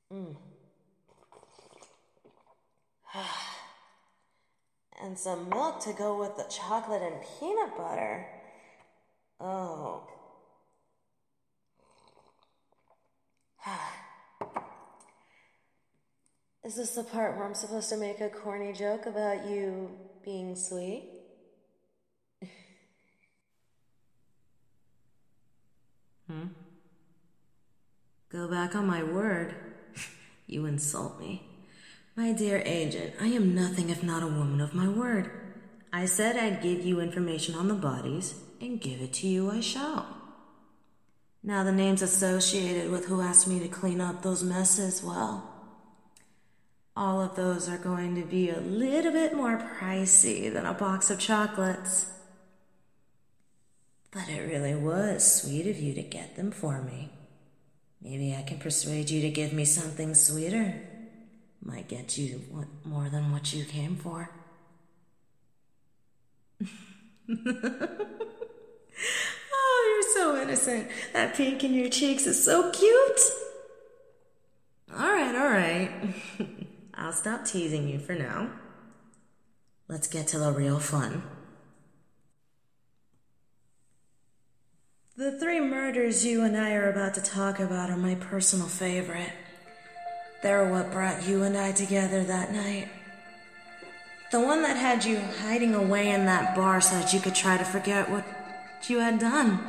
Mm. And some milk to go with the chocolate and peanut butter. Oh. Is this the part where I'm supposed to make a corny joke about you being sweet? Go back on my word. You insult me. My dear agent, I am nothing if not a woman of my word. I said I'd give you information on the bodies, and give it to you I shall. Now the names associated with who asked me to clean up those messes, well, all of those are going to be a little bit more pricey than a box of chocolates. But it really was sweet of you to get them for me. Maybe I can persuade you to give me something sweeter. Might get you more than what you came for. Oh, you're so innocent. That pink in your cheeks is so cute. All right. I'll stop teasing you for now. Let's get to the real fun. The 3 murders you and I are about to talk about are my personal favorite. They're what brought you and I together that night. The one that had you hiding away in that bar so that you could try to forget what you had done.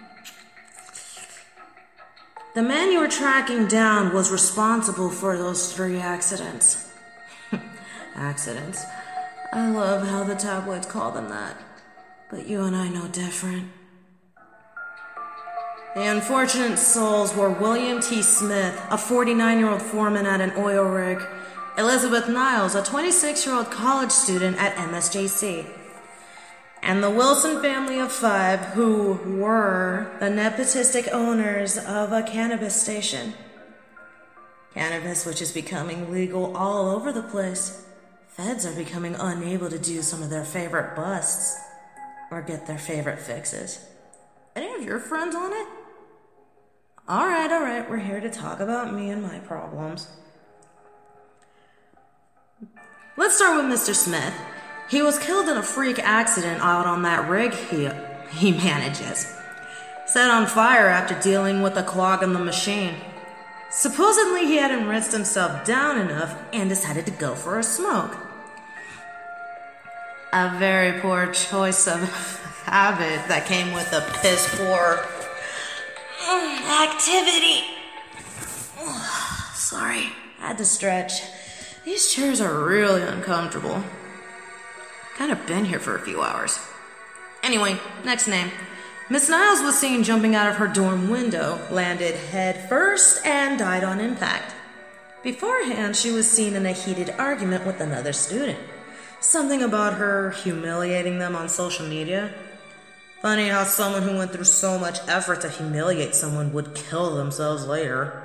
The man you were tracking down was responsible for those 3 accidents. Accidents. I love how the tabloids call them that. But you and I know different. The unfortunate souls were William T. Smith, a 49-year-old foreman at an oil rig, Elizabeth Niles, a 26-year-old college student at MSJC, and the Wilson family of 5, who were the nepotistic owners of a cannabis station. Cannabis which is becoming legal all over the place. Feds are becoming unable to do some of their favorite busts or get their favorite fixes. Any of your friends on it? All right, we're here to talk about me and my problems. Let's start with Mr. Smith. He was killed in a freak accident out on that rig he manages. Set on fire after dealing with a clog in the machine. Supposedly he hadn't rinsed himself down enough and decided to go for a smoke. A very poor choice of habit that came with a piss poor activity. Sorry, had to stretch. These chairs are really uncomfortable. Kind of been here for a few hours. Anyway, next name. Miss Niles was seen jumping out of her dorm window, landed head first, and died on impact. Beforehand, she was seen in a heated argument with another student. Something about her humiliating them on social media. Funny how someone who went through so much effort to humiliate someone would kill themselves later.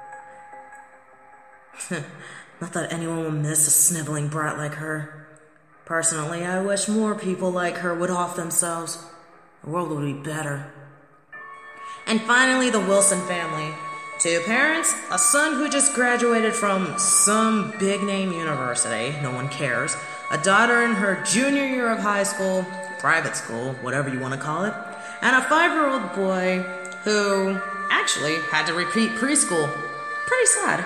Not that anyone would miss a sniveling brat like her. Personally, I wish more people like her would off themselves. The world would be better. And finally, the Wilson family. 2 parents, a son who just graduated from some big-name university, no one cares, a daughter in her junior year of high school, private school, whatever you want to call it, and a 5-year-old boy who actually had to repeat preschool. Pretty sad.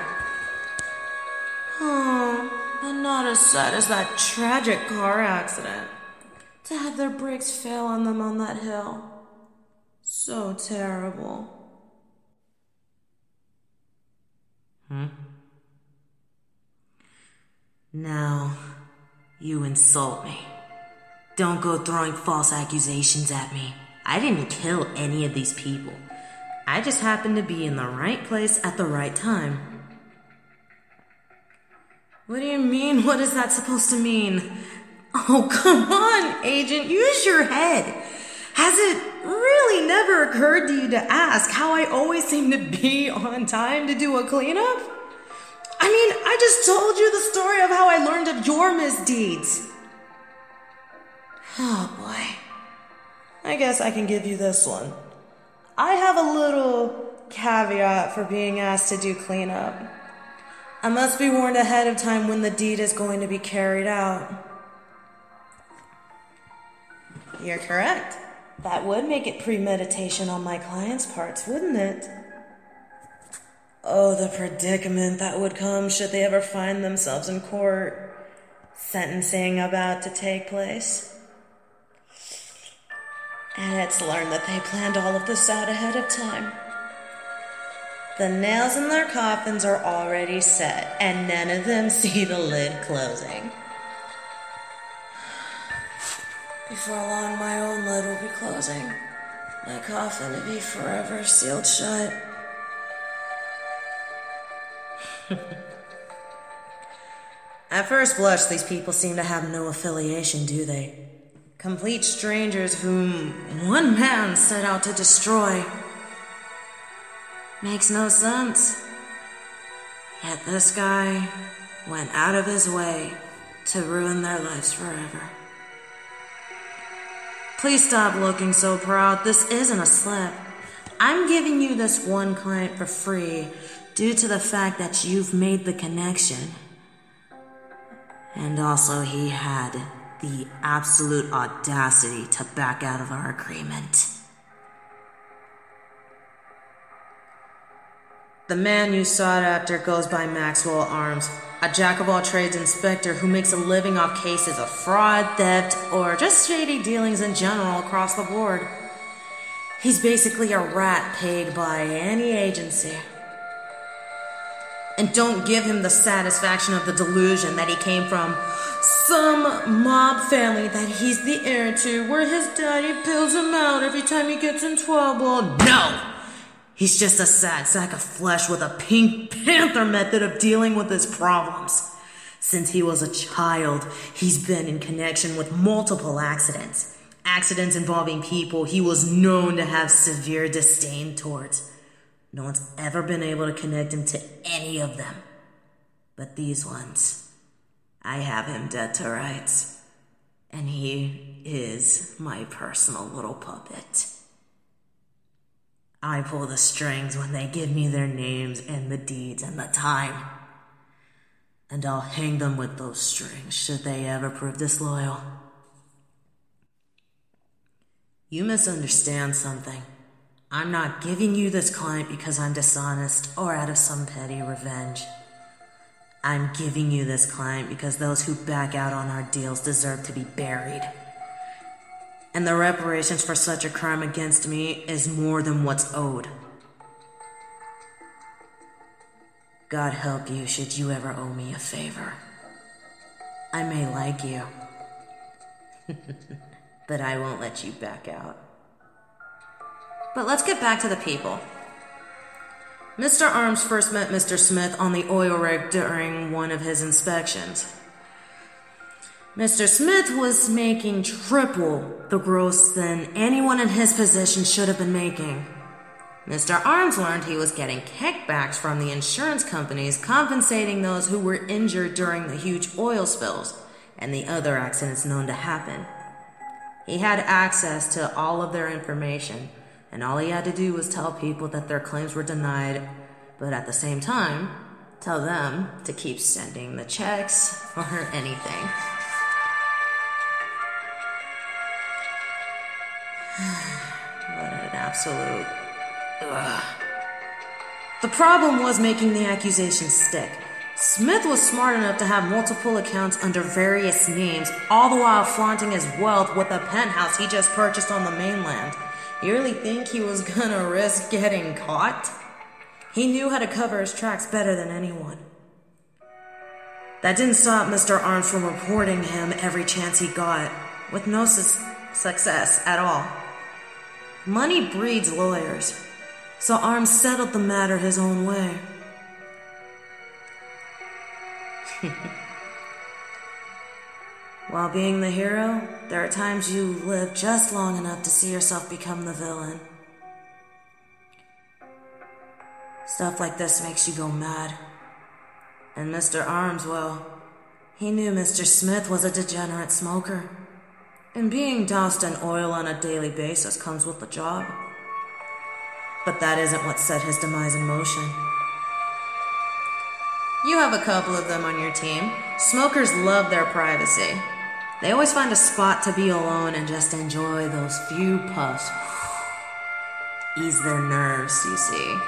Oh, but not as sad as that tragic car accident. To have their brakes fail on them on that hill. So terrible. Now, you insult me. Don't go throwing false accusations at me. I didn't kill any of these people. I just happened to be in the right place at the right time. What do you mean? What is that supposed to mean? Oh, come on, Agent. Use your head. Has it really never occurred to you to ask how I always seem to be on time to do a cleanup? I mean, I just told you the story of how I learned of your misdeeds. Oh, boy. I guess I can give you this one. I have a little caveat for being asked to do cleanup. I must be warned ahead of time when the deed is going to be carried out. You're correct. That would make it premeditation on my client's parts, wouldn't it? Oh, the predicament that would come should they ever find themselves in court. Sentencing about to take place. And it's learned that they planned all of this out ahead of time. The nails in their coffins are already set, and none of them see the lid closing. Before long, my own lid will be closing. My coffin will be forever sealed shut. At first blush, these people seem to have no affiliation, do they? Complete strangers whom one man set out to destroy. Makes no sense. Yet this guy went out of his way to ruin their lives forever. Please stop looking so proud. This isn't a slip. I'm giving you this one client for free due to the fact that you've made the connection. And also he had the absolute audacity to back out of our agreement. The man you sought after goes by Maxwell Arms, a jack-of-all-trades inspector who makes a living off cases of fraud, theft, or just shady dealings in general across the board. He's basically a rat paid by any agency. And don't give him the satisfaction of the delusion that he came from some mob family that he's the heir to, where his daddy bills him out every time he gets in trouble. No! He's just a sad sack of flesh with a Pink Panther method of dealing with his problems. Since he was a child, he's been in connection with multiple accidents. Accidents involving people he was known to have severe disdain towards. No one's ever been able to connect him to any of them. But these ones, I have him dead to rights. And he is my personal little puppet. I pull the strings when they give me their names and the deeds and the time. And I'll hang them with those strings should they ever prove disloyal. You misunderstand something. I'm not giving you this client because I'm dishonest or out of some petty revenge. I'm giving you this client because those who back out on our deals deserve to be buried. And the reparations for such a crime against me is more than what's owed. God help you should you ever owe me a favor. I may like you, but I won't let you back out. But let's get back to the people. Mr. Arms first met Mr. Smith on the oil rig during one of his inspections. Mr. Smith was making triple the gross than anyone in his position should have been making. Mr. Arms learned he was getting kickbacks from the insurance companies compensating those who were injured during the huge oil spills and the other accidents known to happen. He had access to all of their information, and all he had to do was tell people that their claims were denied, but at the same time, tell them to keep sending the checks or anything. What an absolute... Ugh. The problem was making the accusations stick. Smith was smart enough to have multiple accounts under various names, all the while flaunting his wealth with a penthouse he just purchased on the mainland. You really think he was gonna risk getting caught? He knew how to cover his tracks better than anyone. That didn't stop Mr. Arms from reporting him every chance he got, with no success at all. Money breeds lawyers, so Arms settled the matter his own way. While being the hero, there are times you live just long enough to see yourself become the villain. Stuff like this makes you go mad. And Mr. Arms, well, he knew Mr. Smith was a degenerate smoker. And being doused in oil on a daily basis comes with the job. But that isn't what set his demise in motion. You have a couple of them on your team. Smokers love their privacy. They always find a spot to be alone and just enjoy those few puffs. Ease their nerves, you see.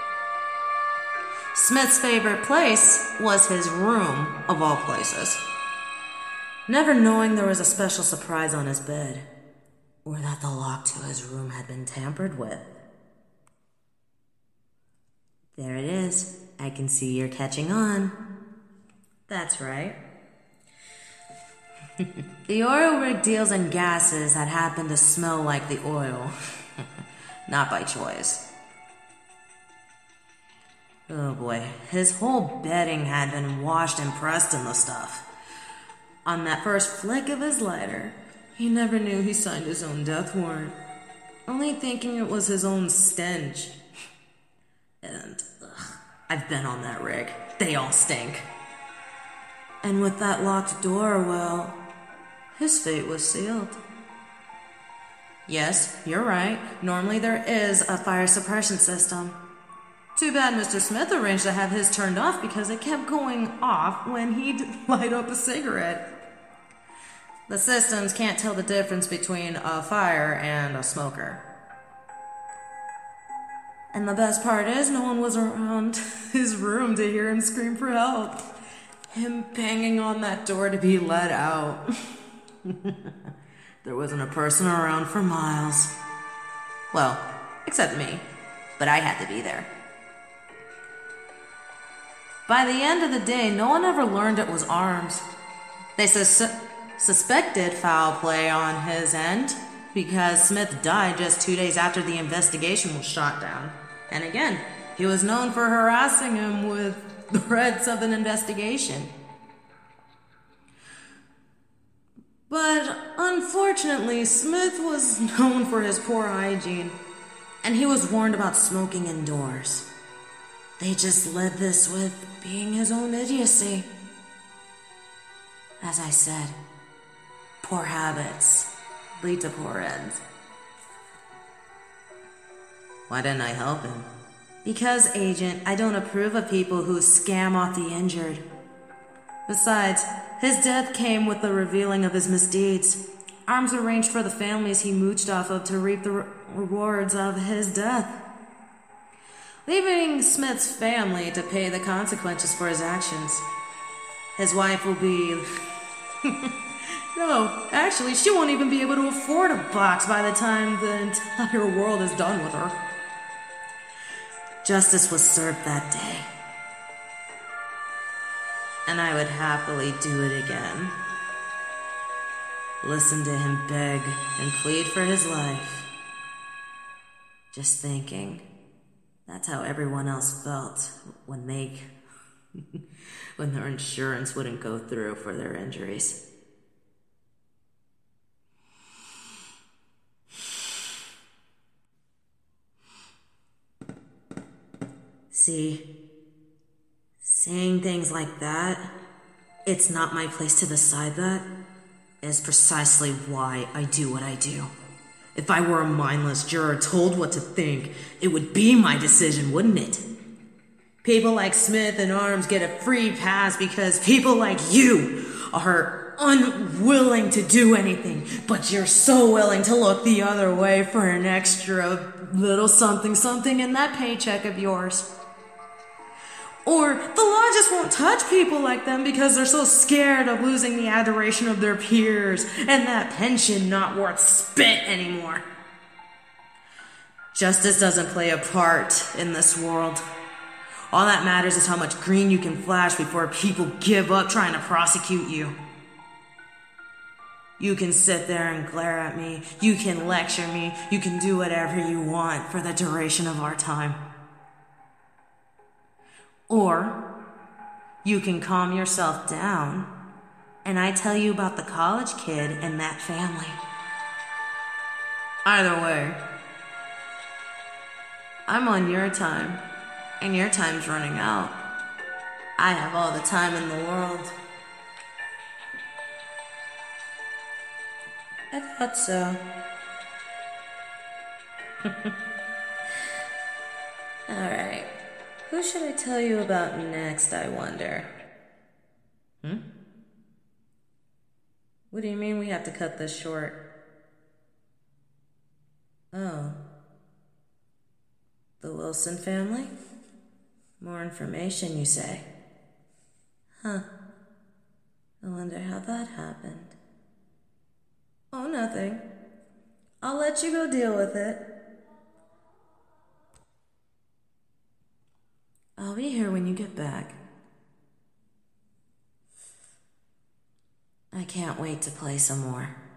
Smith's favorite place was his room, of all places. Never knowing there was a special surprise on his bed, or that the lock to his room had been tampered with. There it is. I can see you're catching on. That's right. The oil rig deals in gases that happen to smell like the oil. Not by choice. Oh boy, his whole bedding had been washed and pressed in the stuff. On that first flick of his lighter, he never knew he signed his own death warrant, only thinking it was his own stench. And I've been on that rig. They all stink. And with that locked door, well, his fate was sealed. Yes, you're right. Normally there is a fire suppression system. Too bad Mr. Smith arranged to have his turned off because it kept going off when he'd light up a cigarette. The systems can't tell the difference between a fire and a smoker. And the best part is no one was around his room to hear him scream for help. Him banging on that door to be let out. There wasn't a person around for miles. Well, except me. But I had to be there. By the end of the day, no one ever learned it was arms. They suspected foul play on his end because Smith died just 2 days after the investigation was shot down. And again, he was known for harassing him with threats of an investigation. But unfortunately, Smith was known for his poor hygiene, and he was warned about smoking indoors. They just led this with being his own idiocy. As I said, poor habits lead to poor ends. Why didn't I help him? Because, Agent, I don't approve of people who scam off the injured. Besides, his death came with the revealing of his misdeeds. Arms arranged for the families he mooched off of to reap the rewards of his death, leaving Smith's family to pay the consequences for his actions. His wife will be... No, actually, she won't even be able to afford a box by the time the entire world is done with her. Justice was served that day. And I would happily do it again. Listen to him beg and plead for his life. Just thinking, that's how everyone else felt when when their insurance wouldn't go through for their injuries. See, saying things like that, it's not my place to decide that, is precisely why I do what I do. If I were a mindless juror told what to think, it would be my decision, wouldn't it? People like Smith and Arms get a free pass because people like you are unwilling to do anything, but you're so willing to look the other way for an extra little something in that paycheck of yours. Or the law just won't touch people like them because they're so scared of losing the adoration of their peers and that pension not worth spit anymore. Justice doesn't play a part in this world. All that matters is how much green you can flash before people give up trying to prosecute you. You can sit there and glare at me. You can lecture me. You can do whatever you want for the duration of our time. Or you can calm yourself down and I tell you about the college kid and that family. Either way, I'm on your time and your time's running out. I have all the time in the world. I thought so. All right. Who should I tell you about next, I wonder? What do you mean we have to cut this short? Oh. The Wilson family? More information, you say? Huh. I wonder how that happened. Oh, nothing. I'll let you go deal with it. I'll be here when you get back. I can't wait to play some more.